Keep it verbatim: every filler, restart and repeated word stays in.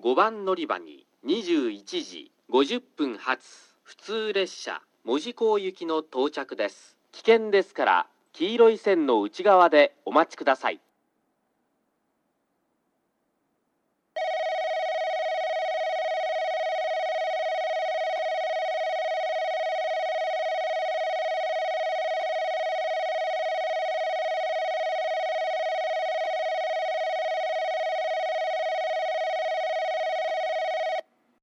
ごばん乗り場ににじゅういちじごじゅっぷん発普通列車門司港行きの到着です。危険ですから黄色い線の内側でお待ちください。